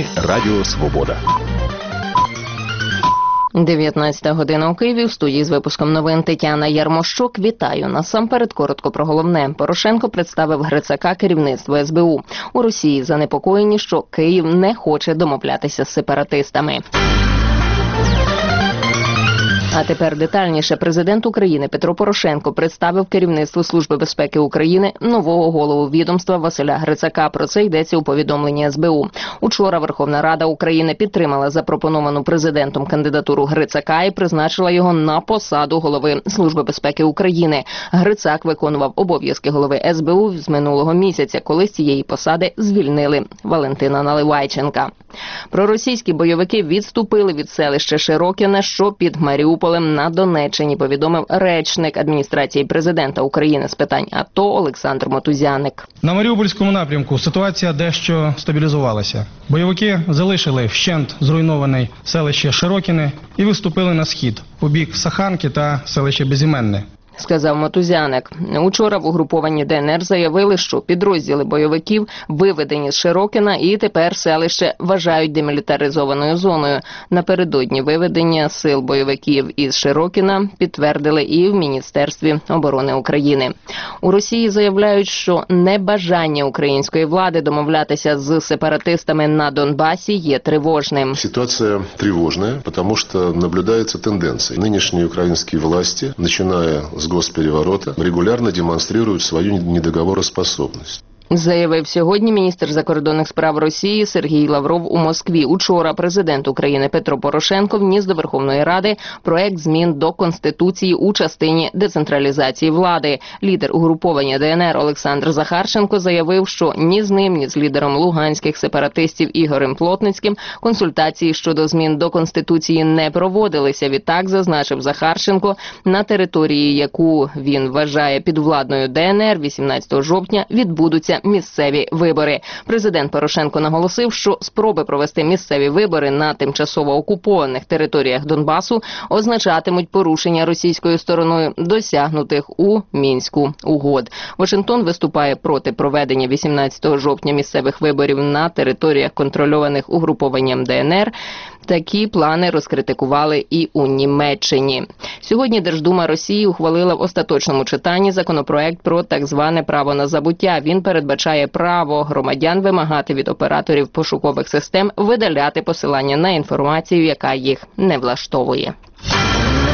Ми Радіо Свобода. 19 година у Києві. В студії з випуском новин Тетяна Ярмощук. Вітаю. Насамперед коротко про головне. Порошенко представив Грицака керівництву СБУ. У Росії занепокоєні, що Київ не хоче домовлятися з сепаратистами. А тепер детальніше. Президент України Петро Порошенко представив керівництву Служби безпеки України нового голову відомства Василя Грицака. Про це йдеться у повідомленні СБУ. Учора Верховна Рада України підтримала запропоновану президентом кандидатуру Грицака і призначила його на посаду голови Служби безпеки України. Грицак виконував обов'язки голови СБУ з минулого місяця, коли з цієї посади звільнили Валентина Наливайченка. Проросійські бойовики відступили від селища Широкіне, що під Маріуполем на Донеччині, повідомив речник адміністрації президента України з питань АТО Олександр Мотузяник. На Маріупольському напрямку ситуація дещо стабілізувалася. Бойовики залишили вщент зруйноване селище Широкіне і виступили на схід, у бік Саханки та селище Безіменне. Сказав Мотузяник. Учора в угрупованні ДНР заявили, що підрозділи бойовиків виведені з Широкіна і тепер селище вважають демілітаризованою зоною. Напередодні виведення сил бойовиків із Широкіна підтвердили і в Міністерстві оборони України. У Росії заявляють, що небажання української влади домовлятися з сепаратистами на Донбасі є тривожним. Ситуація тривожна, тому що наблюдається тенденція. Нинішні українські власті, починає с госпереворота, регулярно демонстрируют свою недоговороспособность. Заявив сьогодні міністр закордонних справ Росії Сергій Лавров у Москві. Учора президент України Петро Порошенко вніс до Верховної Ради проект змін до Конституції у частині децентралізації влади. Лідер угруповання ДНР Олександр Захарченко заявив, що ні з ним, ні з лідером луганських сепаратистів Ігорем Плотницьким консультації щодо змін до Конституції не проводилися. Відтак, зазначив Захарченко, на території, яку він вважає підвладною ДНР, 18 жовтня відбудуться місцеві вибори. Президент Порошенко наголосив, що спроби провести місцеві вибори на тимчасово окупованих територіях Донбасу означатимуть порушення російською стороною досягнутих у Мінську угод. Вашингтон виступає проти проведення 18 жовтня місцевих виборів на територіях, контрольованих угрупованням ДНР. Такі плани розкритикували і у Німеччині. Сьогодні Держдума Росії ухвалила в остаточному читанні законопроект про так зване право на забуття. Він передбачає право громадян вимагати від операторів пошукових систем видаляти посилання на інформацію, яка їх не влаштовує.